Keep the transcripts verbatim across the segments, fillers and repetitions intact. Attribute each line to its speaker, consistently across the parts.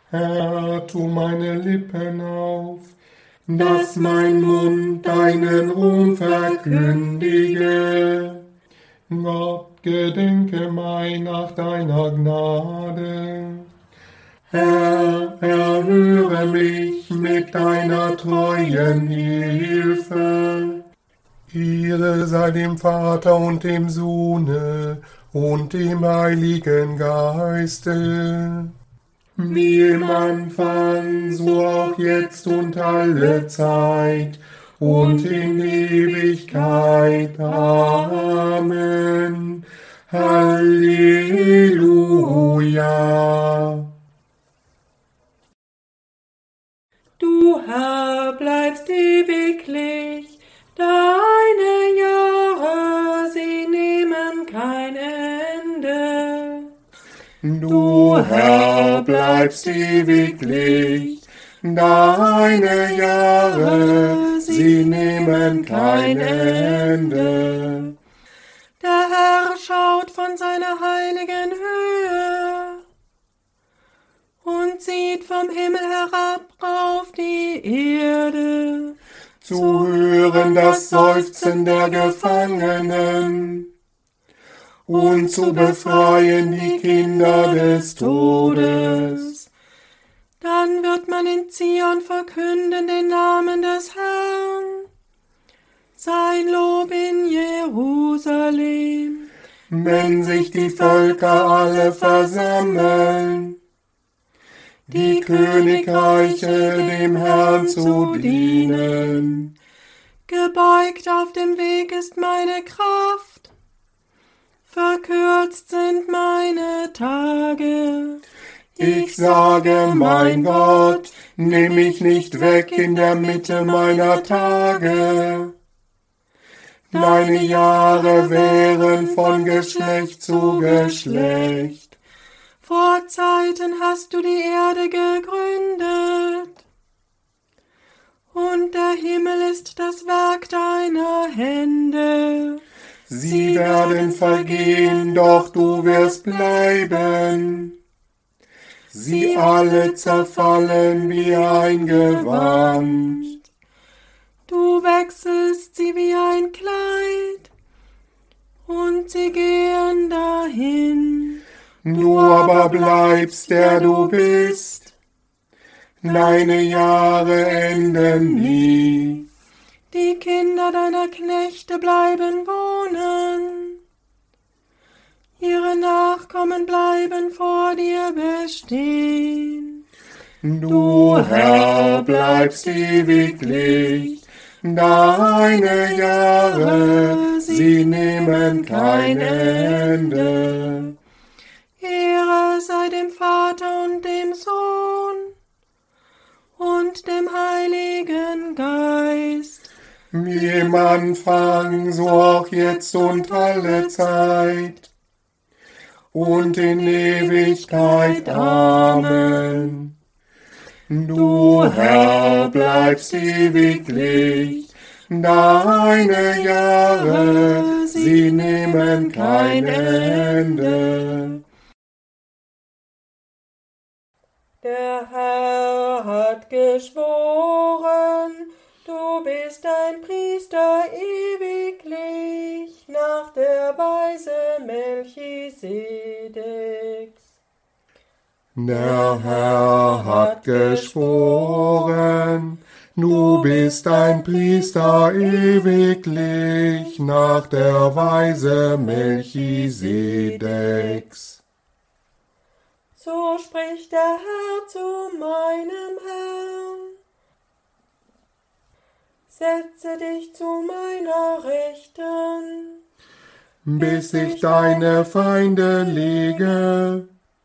Speaker 1: Herr, tu meine Lippen auf, dass mein Mund deinen Ruhm verkündige. Gott, gedenke mein nach deiner Gnade. Herr, erhöre mich mit deiner treuen Hilfe. Ehre sei dem Vater und dem Sohne und dem Heiligen Geiste, wie im Anfang, so auch jetzt und alle Zeit und in Ewigkeit. Amen. Halleluja.
Speaker 2: Du, Herr, bleibst ewiglich, deine Jahre, sie nehmen kein Ende.
Speaker 1: Du, Herr, bleibst ewiglich, deine Jahre, sie nehmen kein Ende.
Speaker 2: Der Herr schaut von seiner heiligen Höhe und sieht vom Himmel herab auf die Erde,
Speaker 1: zu hören das Seufzen der Gefangenen und zu befreien die Kinder des Todes.
Speaker 2: Dann wird man in Zion verkünden den Namen des Herrn, sein Lob in Jerusalem.
Speaker 1: Wenn sich die Völker alle versammeln, die Königreiche dem Herrn zu dienen.
Speaker 2: Gebeugt auf dem Weg ist meine Kraft, verkürzt sind meine Tage.
Speaker 1: Ich sage, mein Gott, nimm mich nicht weg in der Mitte meiner Tage. Deine Jahre wären von Geschlecht zu Geschlecht.
Speaker 2: Vor Zeiten hast du die Erde gegründet, und der Himmel ist das Werk deiner Hände.
Speaker 1: Sie werden vergehen, doch du wirst bleiben. Sie alle zerfallen wie ein Gewand.
Speaker 2: Du wechselst sie wie ein Kleid, und sie gehen dahin.
Speaker 1: Du aber bleibst, der du bist. Deine Jahre enden nie.
Speaker 2: Die Kinder deiner Knechte bleiben wohnen. Ihre Nachkommen bleiben vor dir bestehen.
Speaker 1: Du, Herr, bleibst ewiglich. Deine Jahre, sie nehmen kein Ende.
Speaker 2: Ehre sei dem Vater und dem Sohn und dem Heiligen Geist.
Speaker 1: Wie im Anfang, so auch jetzt und alle Zeit und in Ewigkeit. Amen. Du, Herr, bleibst ewiglich, deine Jahre, sie nehmen kein Ende.
Speaker 2: Der Herr hat geschworen, du bist ein Priester ewiglich nach der Weise Melchisedeks.
Speaker 1: Der Herr hat geschworen, du bist ein Priester ewiglich nach der Weise Melchisedeks.
Speaker 2: So spricht der Herr zu meinem Herrn: Setze dich zu meiner Rechten,
Speaker 1: bis ich deine Feinde lege,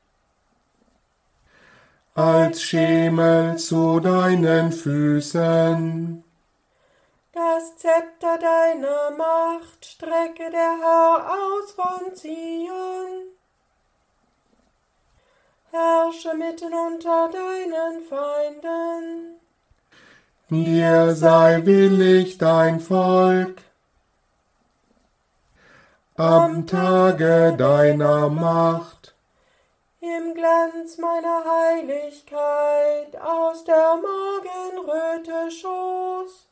Speaker 1: als Schemel zu deinen Füßen.
Speaker 2: Das Zepter deiner Macht strecke der Herr aus von Zion. Herrsche mitten unter deinen Feinden.
Speaker 1: Dir sei willig dein Volk am Tage deiner Macht.
Speaker 2: Im Glanz meiner Heiligkeit aus der Morgenröte Schoß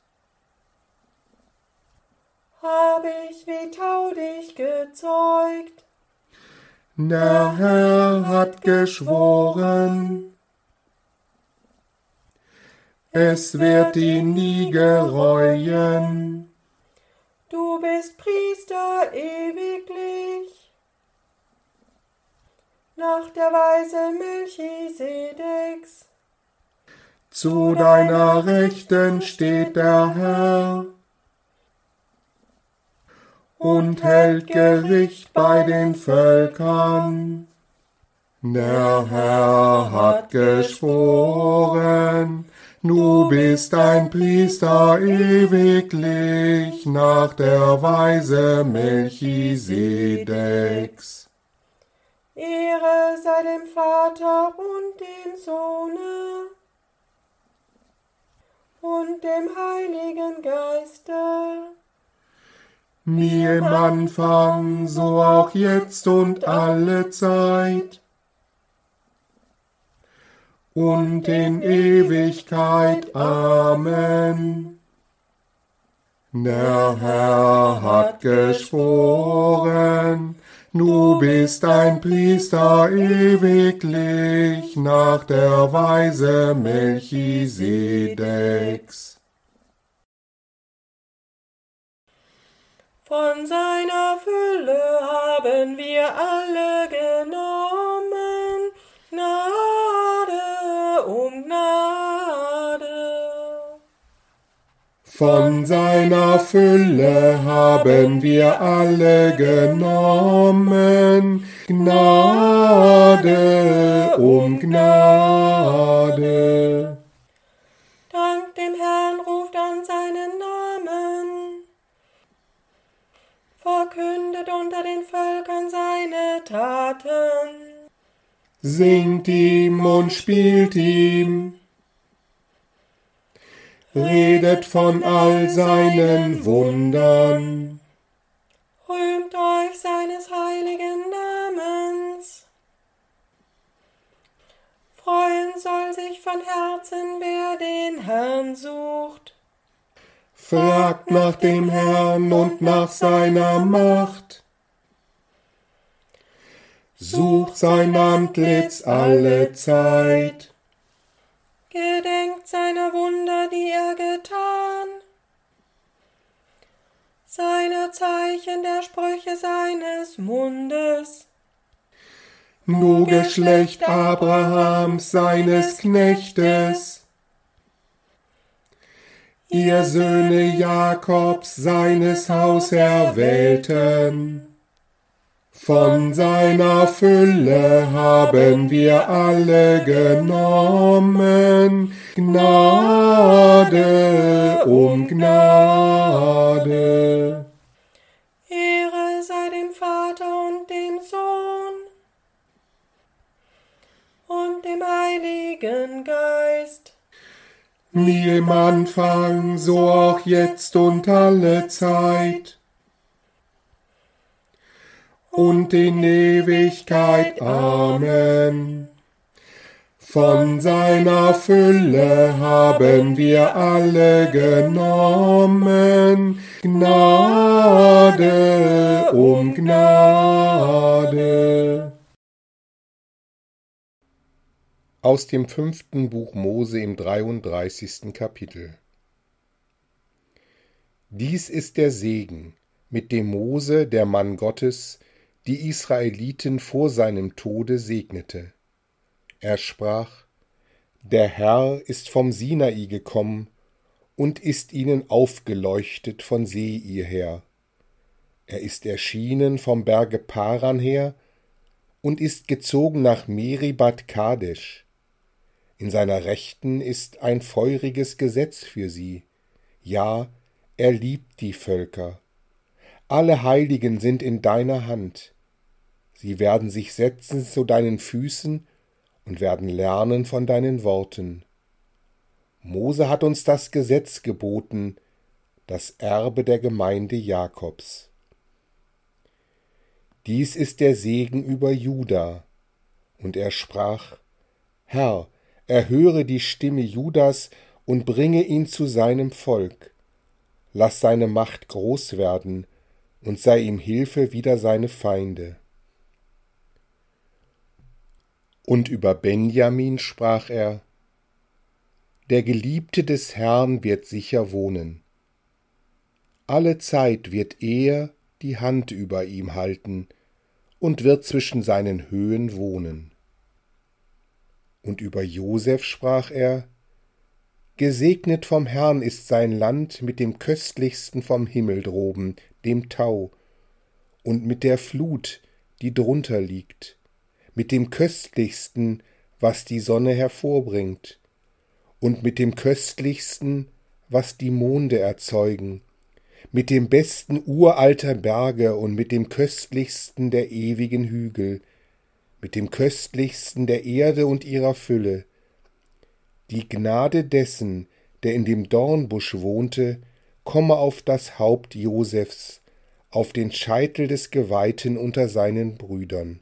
Speaker 2: hab ich wie Tau dich gezeugt.
Speaker 1: Der Herr hat geschworen, es wird ihn nie gereuen.
Speaker 2: Du bist Priester ewiglich, nach der Weise Melchisedeks.
Speaker 1: Zu deiner Rechten steht der Herr und hält Gericht bei den Völkern. Der Herr hat geschworen, du bist ein Priester ewiglich nach der Weise Melchisedeks.
Speaker 2: Ehre sei dem Vater und dem Sohne und dem Heiligen Geiste,
Speaker 1: wie im Anfang, so auch jetzt und alle Zeit und in Ewigkeit. Amen. Der Herr hat geschworen, du bist ein Priester ewiglich nach der Weise Melchisedeks.
Speaker 2: Von seiner Fülle haben wir alle genommen, Gnade um Gnade.
Speaker 1: Von seiner Fülle haben wir alle genommen, Gnade um Gnade.
Speaker 2: Dank dem Herrn, ruft an seinen Namen, verkündet unter den Völkern seine Taten.
Speaker 1: Singt ihm und spielt ihm, redet von all seinen Wundern.
Speaker 2: Rühmt euch seines heiligen Namens. Freuen soll sich von Herzen, wer den Herrn sucht.
Speaker 1: Fragt nach dem Herrn und nach seiner Macht. Sucht sein Antlitz alle Zeit.
Speaker 2: Gedenkt seiner Wunder, die er getan, seiner Zeichen, der Sprüche seines Mundes.
Speaker 1: Du Geschlecht Abrahams, seines Knechtes, ihr Söhne Jakobs, seines Hauserwählten. Von seiner Fülle haben wir alle genommen, Gnade um Gnade.
Speaker 2: Ehre sei dem Vater und dem Sohn und dem Heiligen Geist,
Speaker 1: wie im Anfang, so auch jetzt und alle Zeit und in Ewigkeit. Amen. Von seiner Fülle haben wir alle genommen, Gnade um Gnade. Aus dem fünften Buch Mose im dreiunddreißigsten Kapitel. Dies ist der Segen, mit dem Mose, der Mann Gottes, die Israeliten vor seinem Tode segnete. Er sprach: Der Herr ist vom Sinai gekommen und ist ihnen aufgeleuchtet von Seir her. Er ist erschienen vom Berge Paran her und ist gezogen nach Meribat Kadesh. In seiner Rechten ist ein feuriges Gesetz für sie. Ja, er liebt die Völker. Alle Heiligen sind in deiner Hand. Sie werden sich setzen zu deinen Füßen und werden lernen von deinen Worten. Mose hat uns das Gesetz geboten, das Erbe der Gemeinde Jakobs. Dies ist der Segen über Juda, Und er sprach: Herr, erhöre die Stimme Judas und bringe ihn zu seinem Volk. Lass seine Macht groß werden und sei ihm Hilfe wider seine Feinde. Und über Benjamin sprach er: Der Geliebte des Herrn wird sicher wohnen. Alle Zeit wird er die Hand über ihm halten und wird zwischen seinen Höhen wohnen. Und über Josef sprach er: Gesegnet vom Herrn ist sein Land mit dem köstlichsten vom Himmel droben, dem Tau, und mit der Flut, die drunter liegt, mit dem köstlichsten, was die Sonne hervorbringt, und mit dem köstlichsten, was die Monde erzeugen, mit dem besten uralter Berge und mit dem köstlichsten der ewigen Hügel, mit dem köstlichsten der Erde und ihrer Fülle. Die Gnade dessen, der in dem Dornbusch wohnte, komme auf das Haupt Josefs, auf den Scheitel des Geweihten unter seinen Brüdern.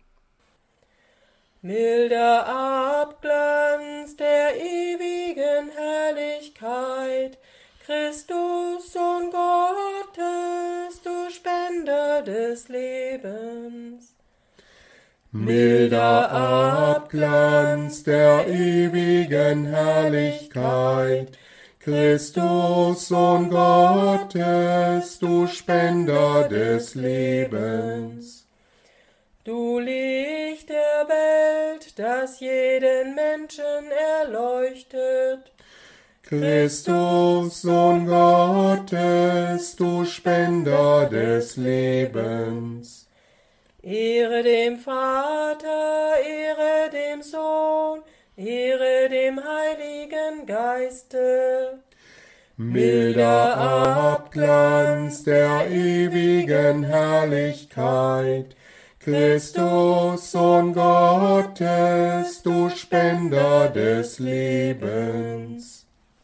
Speaker 2: Milder Abglanz der ewigen Herrlichkeit, Christus, Sohn Gottes, du Spender des Lebens.
Speaker 1: Milder Abglanz der ewigen Herrlichkeit, Christus, Sohn Gottes, du Spender des Lebens.
Speaker 2: Du Licht der Welt, das jeden Menschen erleuchtet,
Speaker 1: Christus, Sohn Gottes, du Spender des Lebens.
Speaker 2: Ehre dem Vater, Ehre dem Sohn, Ehre dem Heiligen Geiste.
Speaker 1: Milder Abglanz der ewigen Herrlichkeit, Christus, Sohn Gottes, du Spender des Lebens.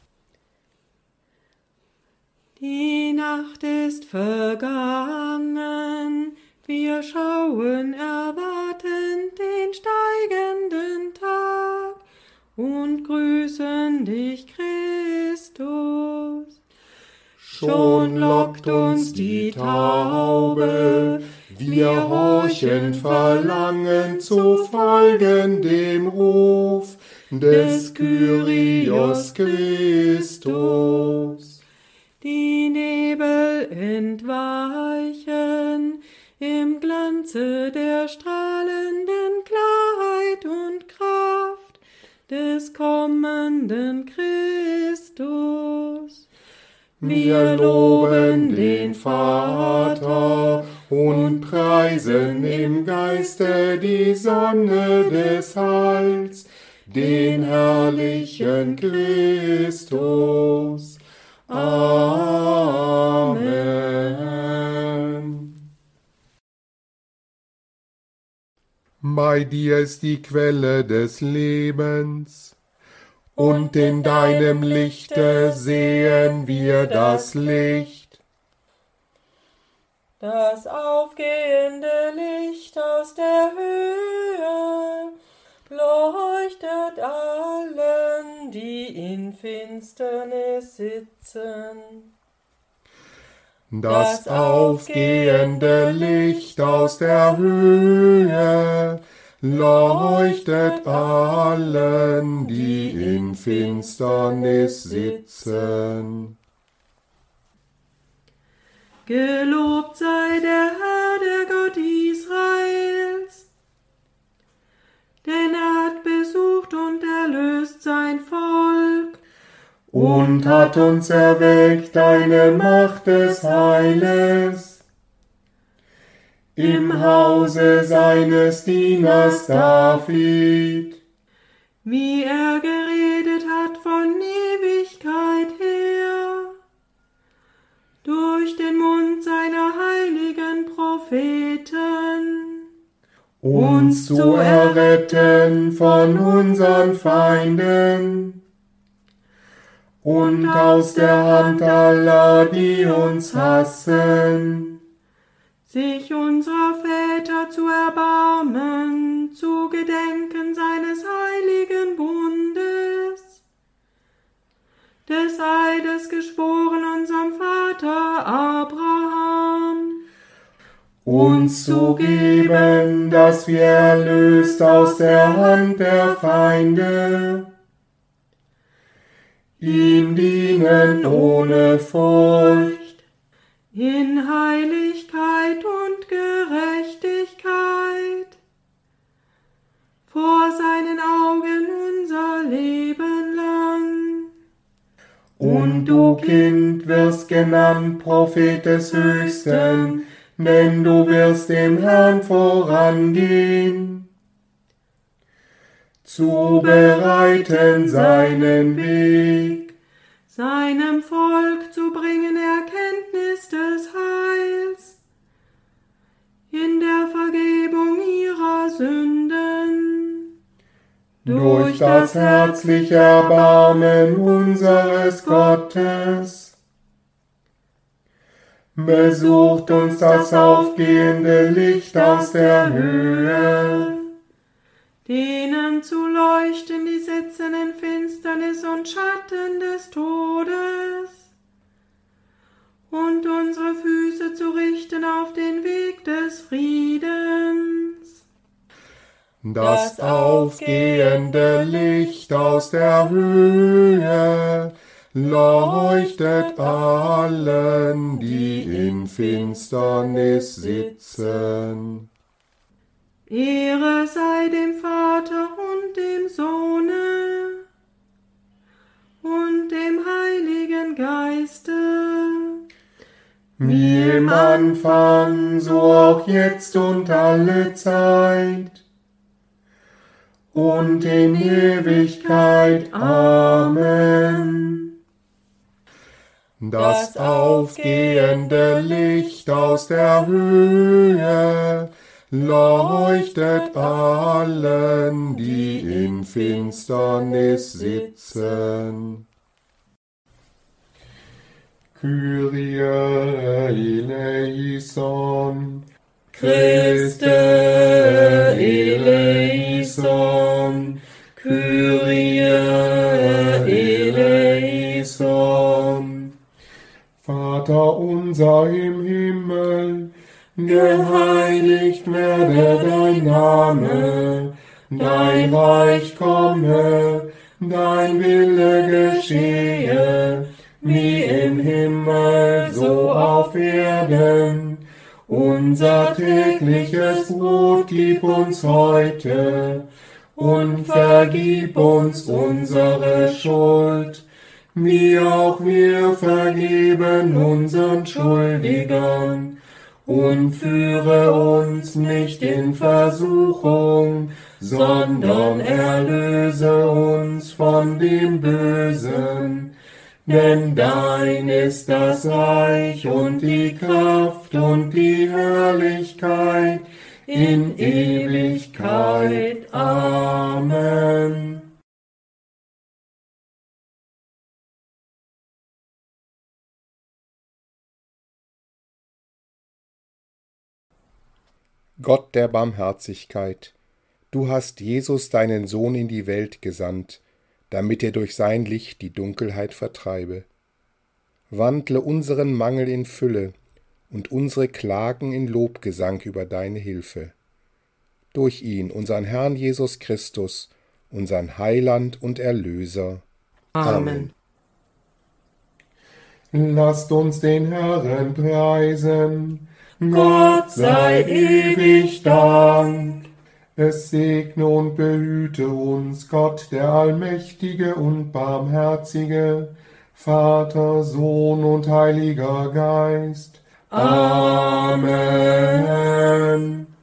Speaker 2: Die Nacht ist vergangen, wir schauen erwartend den steigenden Tag und grüßen dich, Christus.
Speaker 1: Schon lockt uns die Taube, wir horchen verlangen zu folgen dem Ruf des Kyrios Christus.
Speaker 2: Die Nebel entweichen im Glanze der strahlenden Klarheit und Kraft des kommenden Christus.
Speaker 1: Wir loben den Vater und preisen im Geiste die Sonne des Heils, den herrlichen Christus. Amen. Bei dir ist die Quelle des Lebens, und in deinem Lichte sehen wir das Licht.
Speaker 2: Das aufgehende Licht aus der Höhe leuchtet allen, die in Finsternis sitzen.
Speaker 1: Das aufgehende Licht aus der Höhe leuchtet allen, die in Finsternis sitzen.
Speaker 2: Gelobt sei der Herr, der Gott Israels, denn er hat besucht und erlöst sein Volk
Speaker 1: und hat uns erweckt eine Macht des Heiles im Hause seines Dieners David,
Speaker 2: wie er geredet hat von Ewigkeit her, durch den Mund seiner heiligen Propheten,
Speaker 1: uns zu erretten von unseren Feinden und aus der Hand aller, die uns hassen,
Speaker 2: sich unserer Väter zu erbarmen, zu gedenken seines heiligen Bundes, des Eides geschworen unserem Vater Abraham,
Speaker 1: uns zu geben, dass wir erlöst aus der Hand der Feinde ihm dienen ohne Furcht,
Speaker 2: in Heiligkeit und Gerechtigkeit, vor seinen Augen unser Leben lang.
Speaker 1: Und du, Kind, wirst genannt Prophet des Höchsten, denn du wirst dem Herrn vorangehen, zu bereiten seinen Weg,
Speaker 2: seinem Volk zu bringen Erkenntnis des Heils, in der Vergebung ihrer Sünden,
Speaker 1: durch das herzliche Erbarmen unseres Gottes. Besucht uns das aufgehende Licht aus der Höhe,
Speaker 2: denen zu leuchten, die sitzen in Finsternis und Schatten des Todes, und unsere Füße zu richten auf den Weg des Friedens.
Speaker 1: das aufgehende Licht aus der Höhe leuchtet allen, die in Finsternis sitzen.
Speaker 2: Ehre sei dem Vater und dem Sohne und dem Heiligen Geiste,
Speaker 1: Wie im Anfang, so auch jetzt und alle Zeit und in Ewigkeit. Amen. Das aufgehende Licht aus der Höhe leuchtet allen, die in Finsternis sitzen. Kyrie eleison, Christe eleison, Kyrie eleison. Vater unser im Himmel, geheiligt werde dein Name, dein Reich komme, dein Wille geschehe, wie im Himmel, so auf Erden. Unser tägliches Brot gib uns heute und vergib uns unsere Schuld, wie auch wir vergeben unseren Schuldigern. Und führe uns nicht in Versuchung, sondern erlöse uns von dem Bösen. Denn dein ist das Reich und die Kraft und die Herrlichkeit in Ewigkeit. Amen. Gott der Barmherzigkeit, du hast Jesus, deinen Sohn, in die Welt gesandt, damit er durch sein Licht die Dunkelheit vertreibe. Wandle unseren Mangel in Fülle und unsere Klagen in Lobgesang über deine Hilfe. Durch ihn, unseren Herrn Jesus Christus, unseren Heiland und Erlöser.
Speaker 2: Amen.
Speaker 1: Lasst uns den Herrn preisen. Gott sei ewig Dank. Es segne und behüte uns Gott, der Allmächtige und Barmherzige, Vater, Sohn und Heiliger Geist. Amen.